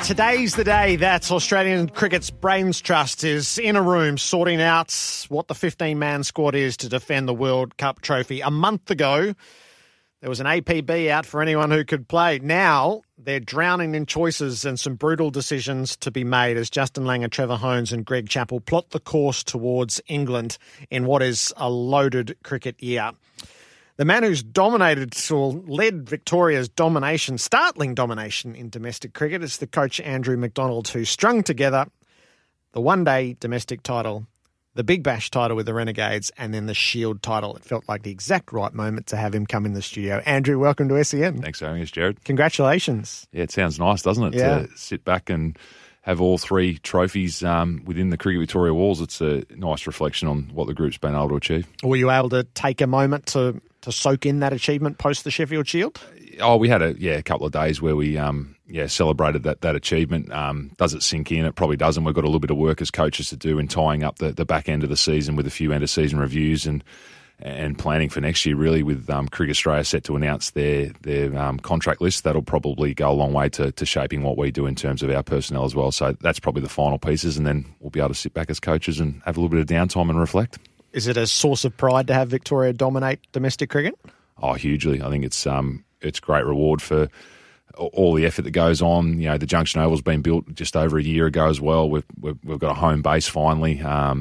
Today's the day that Australian Cricket's Brains Trust is in a room sorting out what the 15-man squad is to defend the World Cup trophy. A month ago, there was an APB out for anyone who could play. Now, they're drowning in choices and some brutal decisions to be made as Justin Langer, Trevor Hohns and Greg Chappell plot the course towards England in what is a loaded cricket year. The man who's dominated or led Victoria's domination, startling domination in domestic cricket, is the coach Andrew McDonald, who strung together the one-day domestic title, the Big Bash title with the Renegades, and then the Shield title. It felt like the exact right moment to have him come in the studio. Andrew, welcome to SEN. Thanks for having us, Jared. Congratulations. Yeah, it sounds nice, doesn't it, to sit back and have all three trophies within the Cricket Victoria walls. It's a nice reflection on what the group's been able to achieve. Were you able to take a moment to soak in that achievement post the Sheffield Shield? Oh, we had a couple of days where we celebrated that achievement. Does it sink in? It probably doesn't. We've got a little bit of work as coaches to do in tying up the back end of the season with a few end of season reviews and planning for next year, really, with Cricket Australia set to announce their contract list. That'll probably go a long way to shaping what we do in terms of our personnel as well. So that's probably the final pieces, and then we'll be able to sit back as coaches and have a little bit of downtime and reflect. Is it a source of pride to have Victoria dominate domestic cricket? Oh, hugely. I think it's great reward for all the effort that goes on. You know, the Junction Oval's been built just over a year ago as well. We've got a home base finally.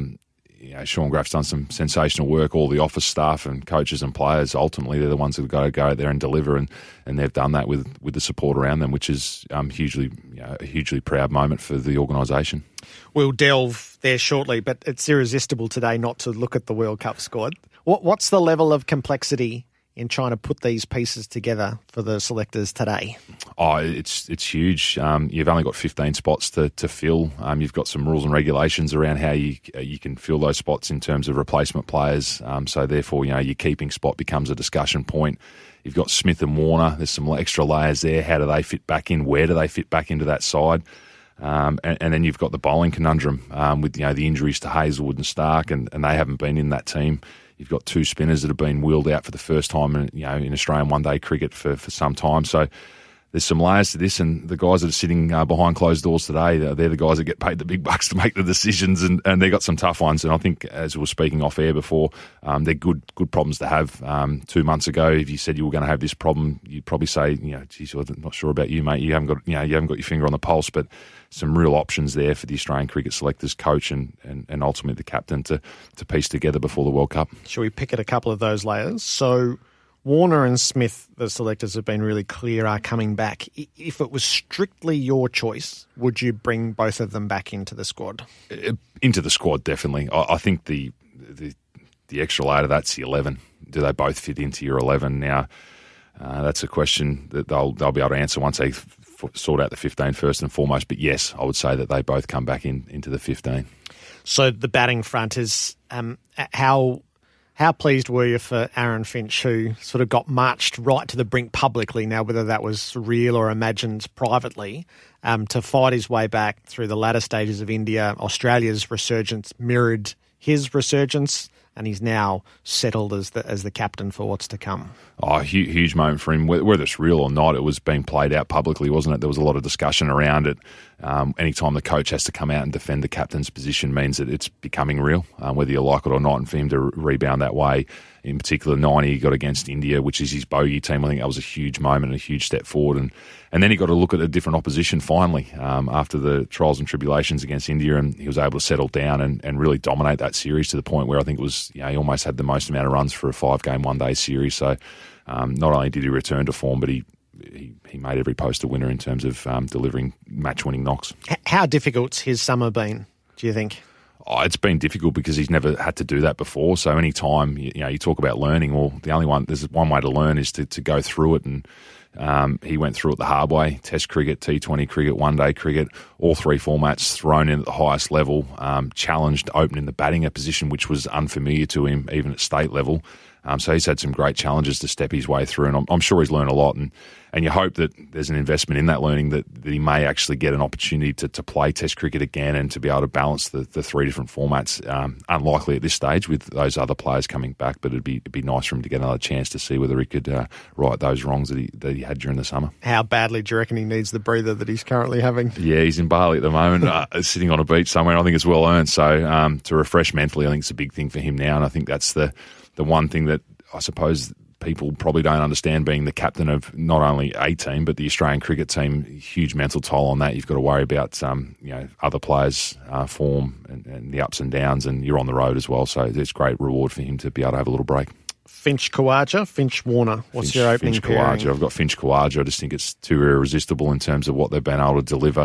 Sean Graff's done some sensational work. All the office staff and coaches and players, ultimately, they're the ones that have got to go out there and deliver, and they've done that with the support around them, which is a hugely proud moment for the organisation. We'll delve there shortly, but it's irresistible today not to look at the World Cup squad. What's the level of complexity in trying to put these pieces together for the selectors today? Oh, it's huge. You've only got 15 spots to fill. You've got some rules and regulations around how you can fill those spots in terms of replacement players. So therefore, your keeping spot becomes a discussion point. You've got Smith and Warner. There's some extra layers there. How do they fit back in? Where do they fit back into that side? And then you've got the bowling conundrum with the injuries to Hazelwood and Stark, and they haven't been in that team. You've got two spinners that have been wheeled out for the first time in Australian one-day cricket for some time. So there's some layers to this, and the guys that are sitting behind closed doors today, they're the guys that get paid the big bucks to make the decisions, and they've got some tough ones. And I think, as we were speaking off air before, they're good problems to have. 2 months ago, if you said you were going to have this problem, you'd probably say, geez, I'm not sure about you, mate. You haven't got your finger on the pulse, but some real options there for the Australian cricket selectors coach and ultimately the captain to piece together before the World Cup. Shall we pick at a couple of those layers? So Warner and Smith, the selectors have been really clear, are coming back. If it was strictly your choice, would you bring both of them back into the squad? Into the squad, definitely. I think the extra layer to that's the 11. Do they both fit into your 11? Now, that's a question that they'll be able to answer once they sort out the 15 first and foremost. But yes, I would say that they both come back into the 15. So the batting front is how pleased were you for Aaron Finch, who sort of got marched right to the brink publicly, now whether that was real or imagined privately, to fight his way back through the latter stages of India? Australia's resurgence mirrored his resurgence, and he's now settled as the captain for what's to come. Oh, huge moment for him. Whether it's real or not, it was being played out publicly, wasn't it? There was a lot of discussion around it. Anytime the coach has to come out and defend the captain's position means that it's becoming real, whether you like it or not. And for him to rebound that way, in particular 90 he got against India, which is his bogey team, I think that was a huge moment and a huge step forward. And then he got to look at a different opposition finally after the trials and tribulations against India, and he was able to settle down and really dominate that series to the point where I think it was, he almost had the most amount of runs for a 5-game one-day series. So not only did he return to form, but he made every post a winner in terms of delivering match-winning knocks. How difficult's his summer been, do you think? Oh, it's been difficult because he's never had to do that before. So any time you talk about learning, well, there's one way to learn is to go through it, and he went through it the hard way. Test cricket, T20 cricket, one-day cricket, all three formats thrown in at the highest level, challenged opening the batting a position which was unfamiliar to him even at state level. So he's had some great challenges to step his way through, and I'm sure he's learned a lot. And you hope that there's an investment in that learning, that he may actually get an opportunity to play Test cricket again and to be able to balance the three different formats. Unlikely at this stage with those other players coming back, but it'd be nice for him to get another chance to see whether he could right those wrongs that he had during the summer. How badly do you reckon he needs the breather that he's currently having? Yeah, he's in Bali at the moment, sitting on a beach somewhere. I think it's well earned. So to refresh mentally, I think it's a big thing for him now, and I think that's the one thing that I suppose people probably don't understand, being the captain of not only a team but the Australian cricket team. Huge mental toll on that. You've got to worry about other players' form and the ups and downs, and you're on the road as well. So it's great reward for him to be able to have a little break. Finch Khawaja, Finch Warner. What's your opening pairing? Khawaja. I've got Finch Khawaja. I just think it's too irresistible in terms of what they've been able to deliver.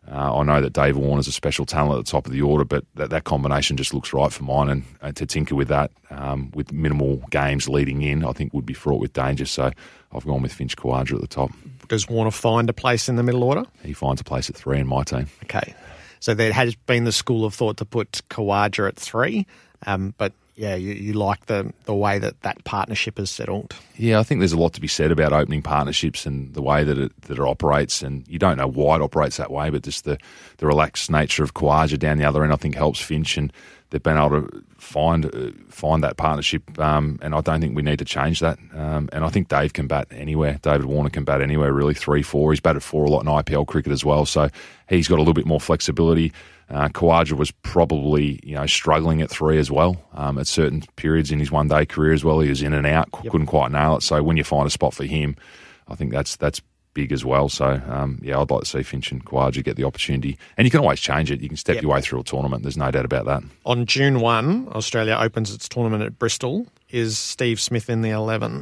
I know that Dave Warner's a special talent at the top of the order, but that combination just looks right for mine. And to tinker with that, with minimal games leading in, I think would be fraught with danger. So I've gone with Finch Khawaja at the top. Does Warner find a place in the middle order? He finds a place at 3 in my team. Okay. So there has been the school of thought to put Khawaja at 3, but yeah, you like the way that partnership is settled. Yeah, I think there's a lot to be said about opening partnerships and the way that it operates. And you don't know why it operates that way, but just the relaxed nature of Khawaja down the other end, I think, helps Finch, and they've been able to find that partnership. And I don't think we need to change that. And I think Dave can bat anywhere. David Warner can bat anywhere, really, 3-4. He's batted 4 a lot in IPL cricket as well, so he's got a little bit more flexibility. Khawaja was probably struggling at 3 as well at certain periods in his one-day career as well. He was in and out, couldn't quite nail it. So when you find a spot for him, I think that's big as well. So I'd like to see Finch and Khawaja get the opportunity. And you can always change it. You can step your way through a tournament. There's no doubt about that. On June 1, Australia opens its tournament at Bristol. Is Steve Smith in the 11?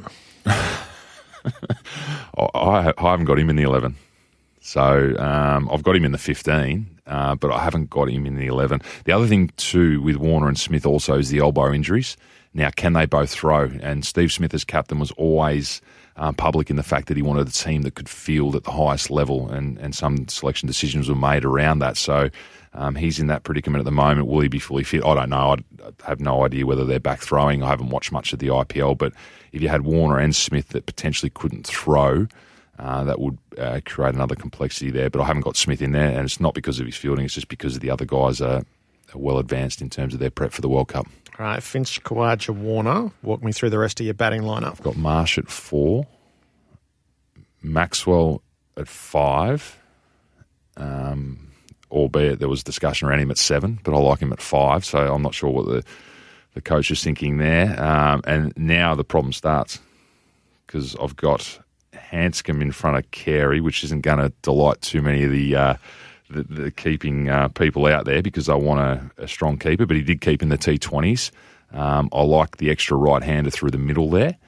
I haven't got him in the 11. So I've got him in the 15, but I haven't got him in the 11. The other thing too with Warner and Smith also is the elbow injuries. Now, can they both throw? And Steve Smith as captain was always public in the fact that he wanted a team that could field at the highest level, and some selection decisions were made around that. So he's in that predicament at the moment. Will he be fully fit? I don't know. I have no idea whether they're back throwing. I haven't watched much of the IPL, but if you had Warner and Smith that potentially couldn't throw, that would create another complexity there. But I haven't got Smith in there, and it's not because of his fielding. It's just because the other guys are well advanced in terms of their prep for the World Cup. All right, Finch, Khawaja, Warner. Walk me through the rest of your batting lineup. I've got Marsh at 4, Maxwell at 5, albeit there was discussion around him at 7, but I like him at 5, so I'm not sure what the coach is thinking there. And now the problem starts, because I've got Hanscom in front of Carey, which isn't going to delight too many of the keeping people out there, because I want a strong keeper, but he did keep in the T20s. I like the extra right-hander through the middle there,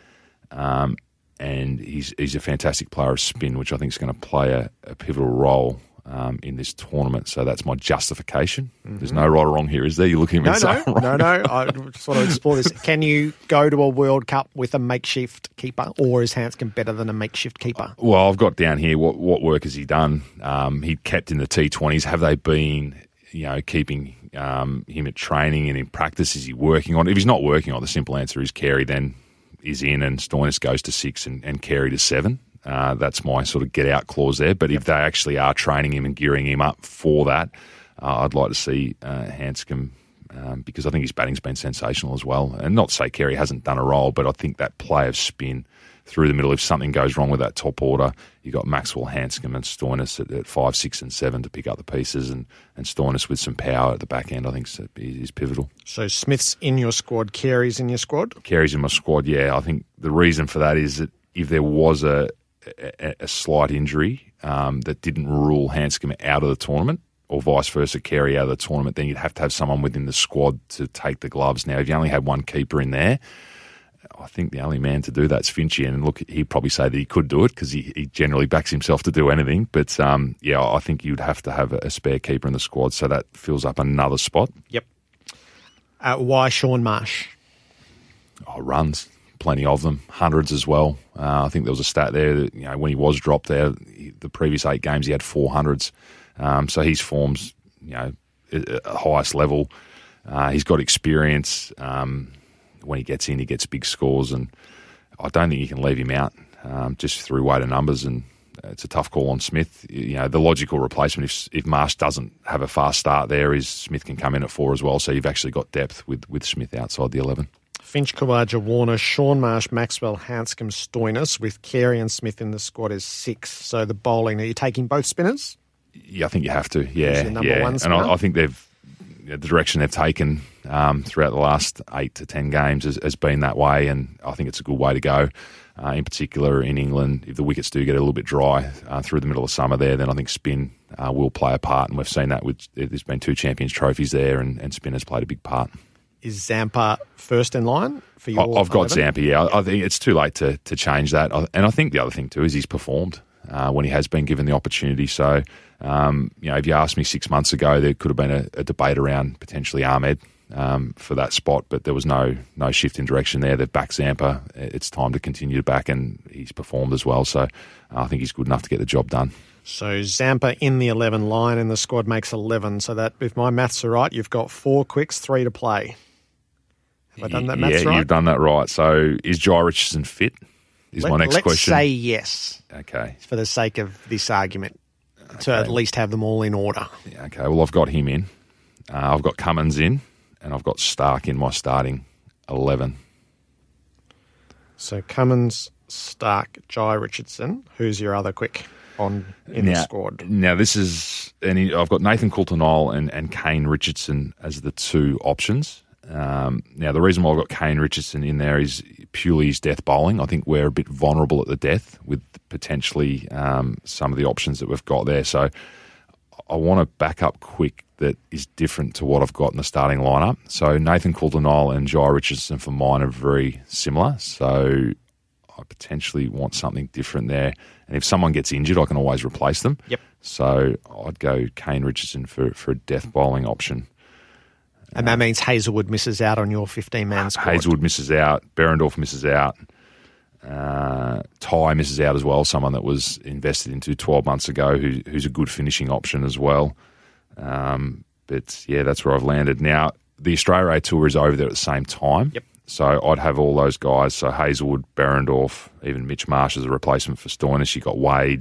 and he's a fantastic player of spin, which I think is going to play a pivotal role in this tournament. So that's my justification. Mm-hmm. There's no right or wrong here, is there? You're looking at me No. I just want to explore this. Can you go to a World Cup with a makeshift keeper, or is Hanscom better than a makeshift keeper? Well, I've got down here what work has he done? He kept in the T20s. Have they been keeping him at training and in practice? Is he working on it? If he's not working on it, the simple answer is Carey then is in, and Stoinis goes to 6 and Carey to 7. That's my sort of get-out clause there. But if they actually are training him and gearing him up for that, I'd like to see Hanscom, because I think his batting's been sensational as well. And not to say Carey hasn't done a role, but I think that play of spin through the middle, if something goes wrong with that top order, you've got Maxwell, Hanscom and Stoinis at 5, 6 and 7 to pick up the pieces, and Stoinis with some power at the back end, I think is pivotal. So Smith's in your squad, Carey's in your squad? Carey's in my squad, yeah. I think the reason for that is that if there was a slight injury that didn't rule Hanscom out of the tournament, or vice versa, Carey out of the tournament, then you'd have to have someone within the squad to take the gloves. Now, if you only had one keeper in there, I think the only man to do that's Finchie. And look, he'd probably say that he could do it, because he generally backs himself to do anything. But, I think you'd have to have a spare keeper in the squad, so that fills up another spot. Yep. Why Shaun Marsh? Runs. Plenty of them, hundreds as well. I think there was a stat there that when he was dropped out, the previous 8 games he had 400s. So his form's at the highest level. He's got experience. when he gets in, he gets big scores, and I don't think you can leave him out just through weight of numbers, and it's a tough call on Smith. The logical replacement, if Marsh doesn't have a fast start there, is Smith can come in at 4 as well, so you've actually got depth with Smith outside the 11. Finch, Kawaja, Warner, Sean Marsh, Maxwell, Hanscom, Stoinis, with Carey and Smith in the squad is 6. So the bowling, are you taking both spinners? Yeah, I think you have to. Yeah, your number one spinner? And I think the direction they've taken throughout the last 8 to 10 games has been that way, and I think it's a good way to go. In particular, in England, if the wickets do get a little bit dry through the middle of summer there, then I think spin will play a part, and we've seen that there's been 2 Champions trophies there, and spin has played a big part. Is Zampa first in line for your I've got 11? Zampa, yeah. I think it's too late to change that. And I think the other thing too is he's performed when he has been given the opportunity. So, if you asked me 6 months ago, there could have been a debate around potentially Ahmed for that spot, but there was no shift in direction there. They've backed Zampa. It's time to continue to back, and he's performed as well. So I think he's good enough to get the job done. So Zampa in the 11 line, and the squad makes 11. So that, if my maths are right, you've got 4 quicks, 3 to play. Have I done that maths right? Yeah, you've done that right. So is Jai Richardson fit? My next question. Let's say yes. Okay. For the sake of this argument, to at least have them all in order. Yeah, okay, well, I've got him in. I've got Cummins in, and I've got Stark in my starting 11. So Cummins, Stark, Jai Richardson. Who's your other quick in the squad? Now, this is... I've got Nathan Coulter-Nile and Kane Richardson as the 2 options. Now, the reason why I've got Kane Richardson in there is purely his death bowling. I think we're a bit vulnerable at the death with potentially some of the options that we've got there. So I want a backup quick that is different to what I've got in the starting lineup. So Nathan Coulter-Nile and Jai Richardson for mine are very similar. So I potentially want something different there. And if someone gets injured, I can always replace them. Yep. So I'd go Kane Richardson for a death bowling option. And that means Hazelwood misses out on your 15-man squad. Hazelwood misses out. Berendorf misses out. Ty misses out as well, someone that was invested into 12 months ago who's a good finishing option as well. But, yeah, that's where I've landed. Now, the Australia A Tour is over there at the same time. Yep. So I'd have all those guys. So Hazelwood, Berendorf, even Mitch Marsh as a replacement for Stoinis. You got Wade.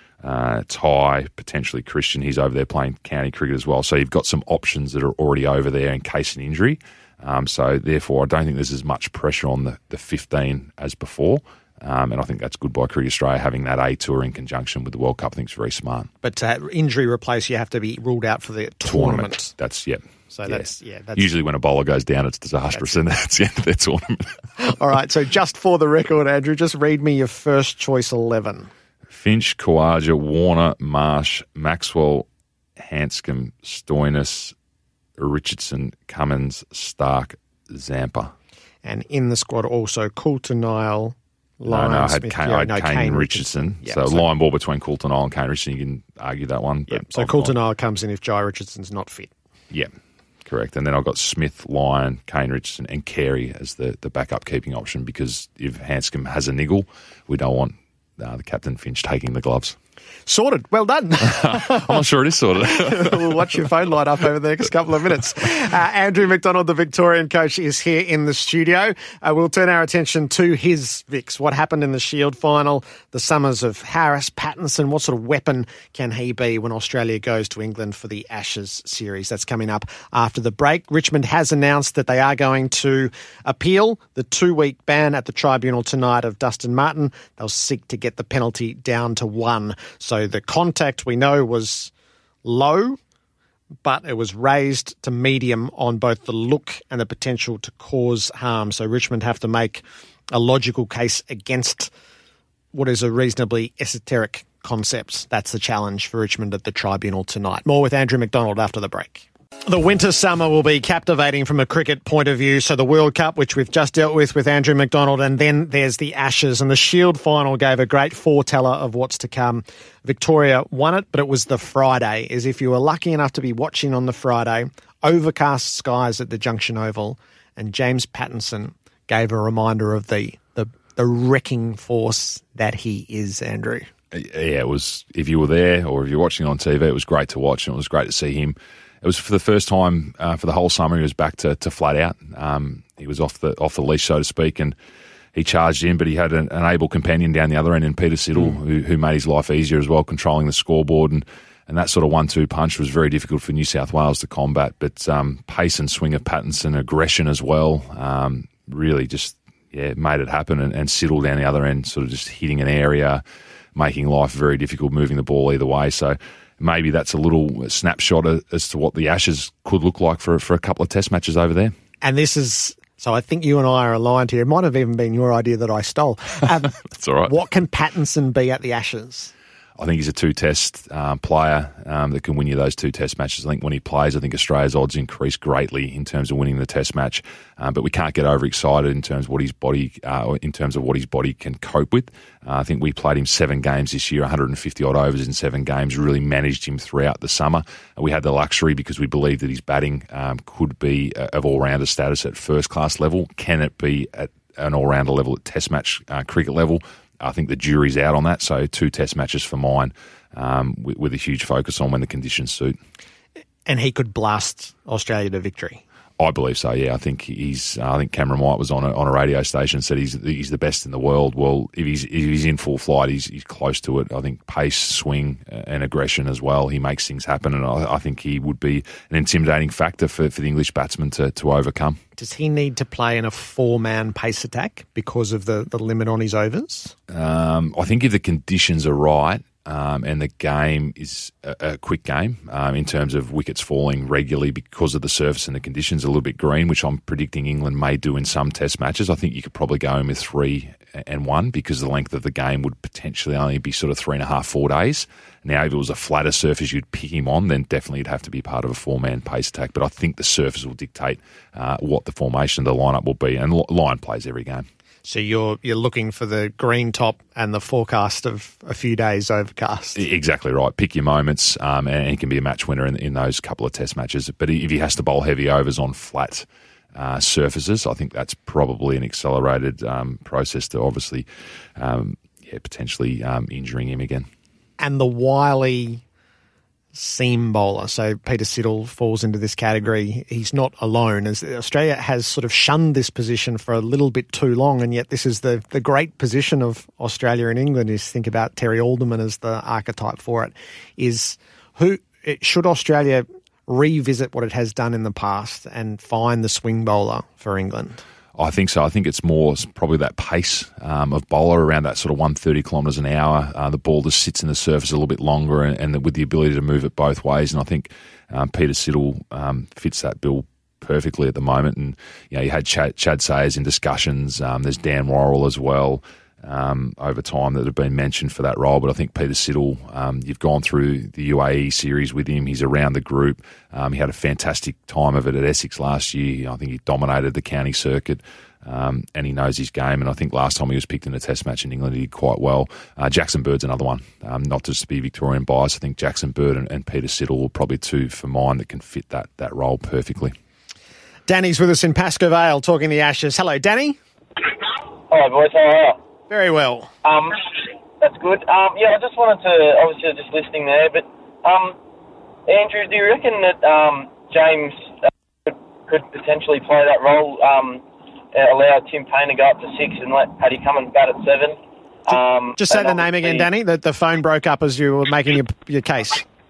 Ty, potentially Christian, he's over there playing county cricket as well. So you've got some options that are already over there in case of an injury. So therefore, I don't think there's as much pressure on the 15 as before. And I think that's good by Cricket Australia having that A Tour in conjunction with the World Cup. I think it's very smart. But to injury replace, you have to be ruled out for the tournament. That's that's usually when a bowler goes down, it's disastrous, and that's the end of their tournament. All right, so just for the record, Andrew, just read me your first choice 11. Finch, Kawaja, Warner, Marsh, Maxwell, Hanscom, Stoinis, Richardson, Cummins, Stark, Zampa. And in the squad also Coulter-Nile, Lyon, I had Smith, Kane Richardson. Yeah, so line ball between Coulter-Nile and Kane Richardson. You can argue that one. Yeah, so Coulter-Nile comes in if Jai Richardson's not fit. Yeah, correct. And then I've got Smith, Lyon, Kane Richardson and Carey as the backup keeping option, because if Hanscom has a niggle, we don't want the captain Finch taking the gloves. Sorted. Well done. I'm not sure it is sorted. We'll watch your phone light up over the next couple of minutes. Andrew McDonald, the Victorian coach, is here in the studio. We'll turn our attention to his Vicks. What happened in the Shield final, the summers of Harris, Pattinson, what sort of weapon can he be when Australia goes to England for the Ashes series? That's coming up after the break. Richmond has announced that they are going to appeal the 2-week ban at the tribunal tonight of Dustin Martin. They'll seek to get the penalty down to 1. So the contact we know was low, but it was raised to medium on both the look and the potential to cause harm. So Richmond have to make a logical case against what is a reasonably esoteric concept. That's the challenge for Richmond at the tribunal tonight. More with Andrew McDonald after the break. The winter summer will be captivating from a cricket point of view. So the World Cup, which we've just dealt with Andrew McDonald, and then there's the Ashes. And the Shield final gave a great foreteller of what's to come. Victoria won it, but it was the Friday. As if you were lucky enough to be watching on the Friday, overcast skies at the Junction Oval, and James Pattinson gave a reminder of the wrecking force that he is, Andrew. Yeah, it was, if you were there or if you're watching on TV, it was great to watch, and it was great to see him It was for the first time for the whole summer. He was back to flat out. He was off the leash, so to speak, and he charged in, but he had an able companion down the other end in Peter Siddle, who made his life easier as well, controlling the scoreboard. And that sort of 1-2 punch was very difficult for New South Wales to combat. But pace and swing of Pattinson, aggression as well, really just made it happen. And Siddle down the other end, sort of just hitting an area, making life very difficult, moving the ball either way. So maybe that's a little snapshot as to what the Ashes could look like for a couple of test matches over there. And this is... So I think you and I are aligned here. It might have even been your idea that I stole. That's all right. What can Pattinson be at the Ashes? I think he's a two-test player that can win you those 2 test matches. I think when he plays, I think Australia's odds increase greatly in terms of winning the test match. But we can't get overexcited in terms of what his body can cope with. I think we played him 7 games this year, 150 odd overs in 7 games. Really managed him throughout the summer. We had the luxury because we believed that his batting could be of all-rounder status at first-class level. Can it be at an all-rounder level at test match cricket level? I think the jury's out on that, so 2 test matches for mine with a huge focus on when the conditions suit. And he could blast Australia to victory. I believe so. Yeah, I think I think Cameron White was on a radio station and said he's the best in the world. Well, if he's in full flight, he's close to it. I think pace, swing, and aggression as well. He makes things happen, and I think he would be an intimidating factor for the English batsman to overcome. Does he need to play in a 4-man pace attack because of the limit on his overs? I think if the conditions are right. And the game is a quick game in terms of wickets falling regularly because of the surface and the conditions, a little bit green, which I'm predicting England may do in some test matches. I think you could probably go in with 3-1 because the length of the game would potentially only be sort of 3.5, 4 days. Now, if it was a flatter surface you'd pick him on, then definitely you'd have to be part of a 4-man pace attack. But I think the surface will dictate what the formation of the lineup will be. And Lyon plays every game. So you're looking for the green top and the forecast of a few days overcast. Exactly right. Pick your moments, and he can be a match winner in those couple of test matches. But if he has to bowl heavy overs on flat surfaces, I think that's probably an accelerated process to obviously potentially injuring him again. And the wily seam bowler. So Peter Siddle falls into this category. He's not alone. As Australia has sort of shunned this position for a little bit too long, and yet this is the great position of Australia and England. Is think about Terry Alderman as the archetype for it. Should Australia revisit what it has done in the past and find the swing bowler for England? I think so. I think it's more probably that pace of bowler around that sort of 130 kilometres an hour. The ball just sits in the surface a little bit longer and with the ability to move it both ways. And I think Peter Siddle fits that bill perfectly at the moment. And you had Chad Sayers in discussions. There's Dan Worrell as well over time that have been mentioned for that role. But I think Peter Siddle, you've gone through the UAE series with him. He's around the group. He had a fantastic time of it at Essex last year. I think he dominated the county circuit, and he knows his game. And I think last time he was picked in a test match in England, he did quite well. Jackson Bird's another one. Not just to be Victorian biased, I think Jackson Bird and Peter Siddle are probably 2 for mine that can fit that role perfectly. Danny's with us in Pascoe Vale talking the Ashes. Hello, Danny. Hi, boys. How are you? Very well. That's good. I just wanted to, obviously just listening there, but Andrew, do you reckon that James could potentially play that role, allow Tim Payne to go up to 6 and let Paddy Cummins bat at 7? Just say the name again, Danny. The phone broke up as you were making your case.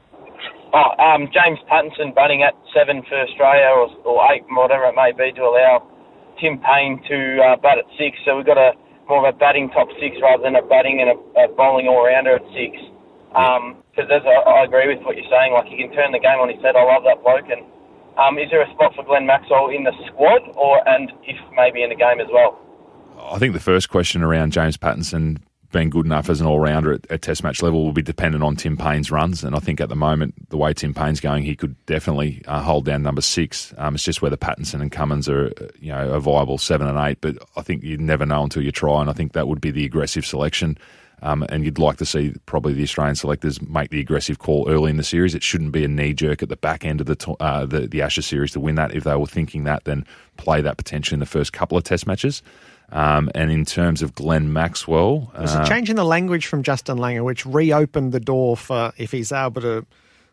James Pattinson batting at 7 for Australia or 8, whatever it may be, to allow Tim Payne to bat at 6. So we've got more of a batting top 6 rather than a batting and a bowling all-rounder at 6. Because I agree with what you're saying. Like, he can turn the game on his head. I love that bloke. And is there a spot for Glenn Maxwell in the squad, and if maybe in the game as well? I think the first question around James Pattinson being good enough as an all-rounder at test match level will be dependent on Tim Payne's runs. And I think at the moment, the way Tim Payne's going, he could definitely hold down number 6. It's just whether Pattinson and Cummins are a viable 7 and 8. But I think you never know until you try, and I think that would be the aggressive selection. And you'd like to see probably the Australian selectors make the aggressive call early in the series. It shouldn't be a knee-jerk at the back end of the Ashes series to win that. If they were thinking that, then play that potentially in the first couple of test matches. And in terms of Glenn Maxwell... There's a change in the language from Justin Langer, which reopened the door for if he's able to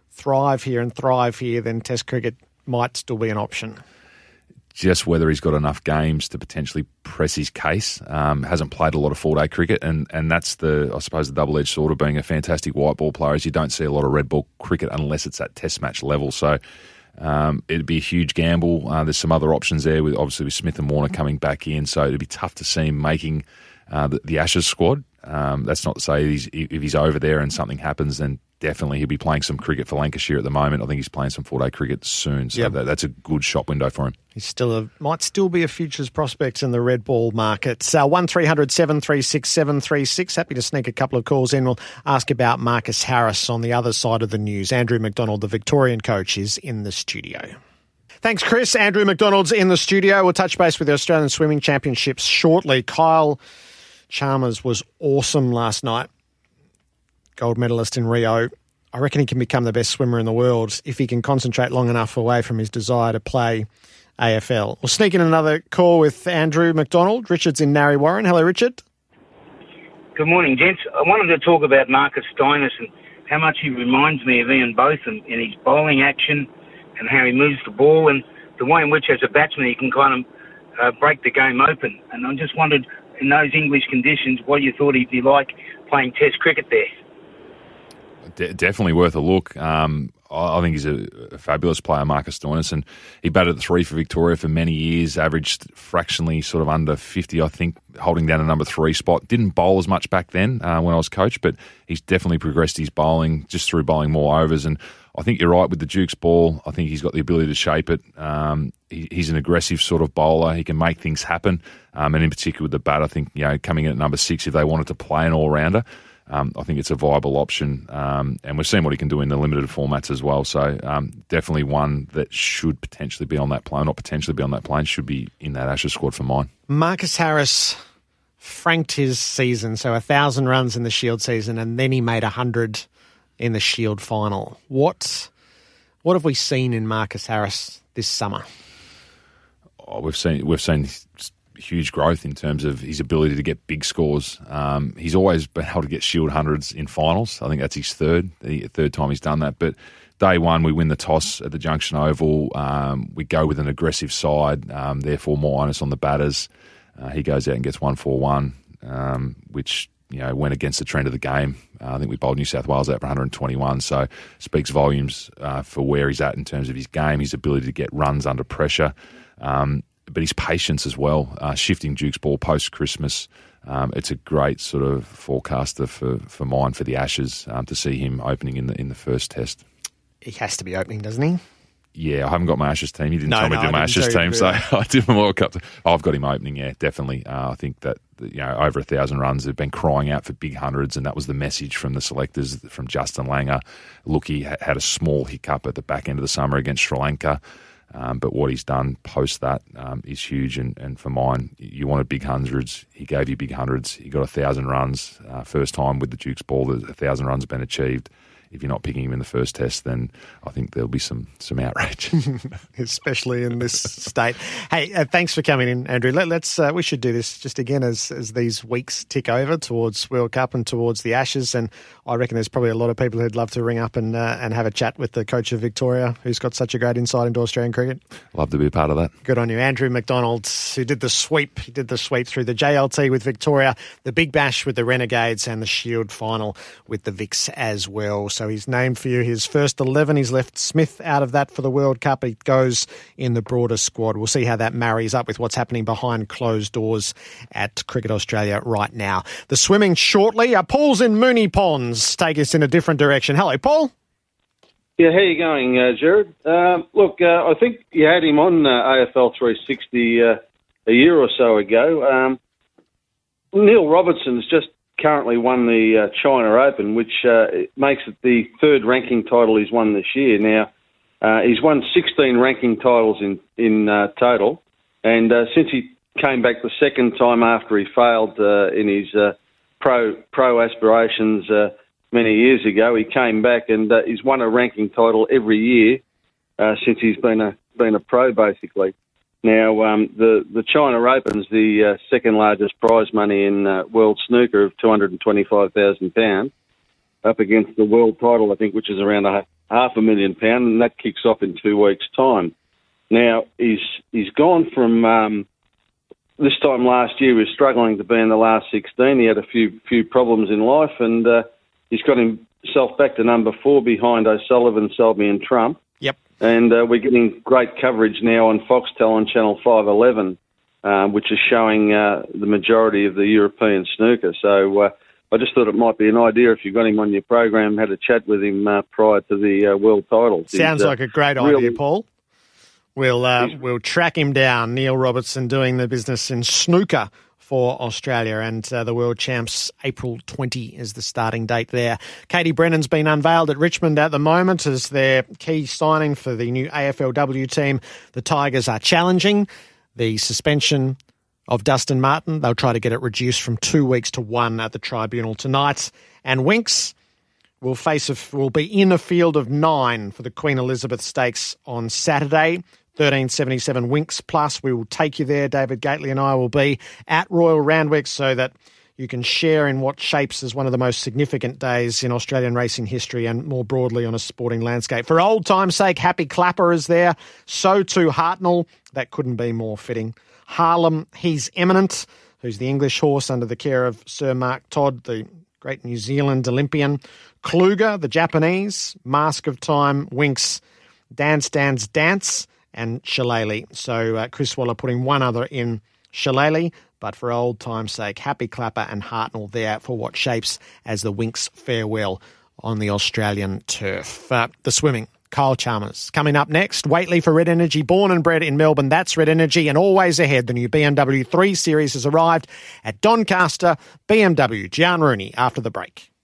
thrive here and thrive here, then Test cricket might still be an option. Just whether he's got enough games to potentially press his case. Hasn't played a lot of four-day cricket, and that's I suppose the double-edged sword of being a fantastic white ball player is you don't see a lot of red ball cricket unless it's at Test match level. So it'd be a huge gamble. There's some other options there, obviously with Smith and Warner coming back in, so it'd be tough to see him making the Ashes squad. That's not to say if he's over there and something happens, then definitely he'll be playing some cricket for Lancashire at the moment. I think he's playing some four-day cricket soon, so that's a good shop window for him. He's might still be a futures prospect in the red ball market. 1300 736 736. Happy to sneak a couple of calls in. We'll ask about Marcus Harris on the other side of the news. Andrew McDonald, the Victorian coach, is in the studio. Thanks, Chris. Andrew McDonald's in the studio. We'll touch base with the Australian Swimming Championships shortly. Kyle Chalmers was awesome last night. Gold medalist in Rio. I reckon he can become the best swimmer in the world if he can concentrate long enough away from his desire to play AFL. We'll sneak in another call with Andrew McDonald. Richard's in Narre Warren. Hello, Richard. Good morning, gents. I wanted to talk about Marcus Stoinis and how much he reminds me of Ian Botham in his bowling action and how he moves the ball and the way in which, as a batsman, he can kind of break the game open. And I just wondered, in those English conditions, what you thought he'd be like playing Test cricket there. Definitely worth a look. I think he's a fabulous player, Marcus Stoinis, and he batted at 3 for Victoria for many years, averaged fractionally sort of under 50, I think, holding down a number 3 spot. Didn't bowl as much back then when I was coach, but he's definitely progressed his bowling just through bowling more overs. And I think you're right with the Duke's ball. I think he's got the ability to shape it. He's an aggressive sort of bowler. He can make things happen. And in particular with the bat, I think, coming in at number 6, if they wanted to play an all-rounder, I think it's a viable option, and we've seen what he can do in the limited formats as well. So definitely one that should potentially be on that plane, not potentially be on that plane, should be in that Ashes squad for mine. Marcus Harris franked his season, so 1,000 runs in the Shield season, and then he made 100 in the Shield final. What have we seen in Marcus Harris this summer? We've seen huge growth in terms of his ability to get big scores. He's always been able to get Shield hundreds in finals. I think that's his third time he's done that. But day one, we win the toss at the Junction Oval. We go with an aggressive side, therefore more onus on the batters. He goes out and gets 141, which went against the trend of the game. I think we bowled New South Wales out for 121, so speaks volumes for where he's at in terms of his game, his ability to get runs under pressure. But his patience as well, shifting Duke's ball post-Christmas. It's a great sort of forecaster for mine for the Ashes to see him opening in the first test. He has to be opening, doesn't he? Yeah, I haven't got my Ashes team. He didn't tell me to do my Ashes team, so I did my World Cup. I've got him opening, yeah, definitely. I think that over 1,000 runs, they've been crying out for big hundreds, and that was the message from the selectors, from Justin Langer. Look, he had a small hiccup at the back end of the summer against Sri Lanka. But what he's done post that is huge. And for mine, you wanted big hundreds. He gave you big hundreds. He got 1,000 runs. First time with the Duke's ball that 1,000 runs have been achieved. If you're not picking him in the first test, then I think there'll be some outrage, especially in this state. Hey, thanks for coming in, Andrew. We should do this just again as these weeks tick over towards World Cup and towards the Ashes. And I reckon there's probably a lot of people who'd love to ring up and have a chat with the coach of Victoria, who's got such a great insight into Australian cricket. Love to be a part of that. Good on you, Andrew McDonald, who did the sweep. He did the sweep through the JLT with Victoria, the Big Bash with the Renegades, and the Shield final with the Vics as well. So he's named for you his first 11. He's left Smith out of that for the World Cup. He goes in the broader squad. We'll see how that marries up with what's happening behind closed doors at Cricket Australia right now. The swimming shortly. Paul's in Moonee Ponds. Take us in a different direction. Hello, Paul. Yeah, how you going, Jared? I think you had him on AFL 360 a year or so ago. Neil Robertson's just currently won the China Open, which makes it the third ranking title he's won this year. Now, he's won 16 ranking titles in total, and since he came back the second time after he failed in his pro aspirations many years ago, he came back and he's won a ranking title every year since he's been a pro, basically. Now, the China Open's the second largest prize money in world snooker of £225,000, up against the world title, I think, which is around £500,000, and that kicks off in 2 weeks' time. Now, he's gone from this time last year, he was struggling to be in the last 16. He had a few problems in life, and he's got himself back to number 4 behind O'Sullivan, Selby and Trump. Yep. And we're getting great coverage now on Foxtel on Channel 511, which is showing the majority of the European snooker. So I just thought it might be an idea if you got him on your program, had a chat with him prior to the world titles. Sounds like a great idea, Paul. We'll track him down. Neil Robertson doing the business in snooker for Australia, and the World Champs, April 20 is the starting date there. Katie Brennan's been unveiled at Richmond at the moment as their key signing for the new AFLW team. The Tigers are challenging the suspension of Dustin Martin. They'll try to get it reduced from 2 weeks to 1 at the tribunal tonight. And Winx will be in a field of 9 for the Queen Elizabeth Stakes on Saturday. 1377 Winx Plus. We will take you there. David Gately and I will be at Royal Randwick so that you can share in what shapes as one of the most significant days in Australian racing history and more broadly on a sporting landscape. For old time's sake, Happy Clapper is there. So too Hartnell. That couldn't be more fitting. Harlem, He's Eminent, who's the English horse under the care of Sir Mark Todd, the great New Zealand Olympian. Kluger, the Japanese. Mask of Time, Winx, Dance, Dance, Dance, and Shillelagh. So Chris Waller putting one other in Shillelagh, but for old time's sake, Happy Clapper and Hartnell there for what shapes as the Winx farewell on the Australian turf. The swimming, Kyle Chalmers. Coming up next, Waitley for Red Energy, born and bred in Melbourne. That's Red Energy, and always ahead. The new BMW 3 Series has arrived at Doncaster. BMW, Gian Rooney, after the break.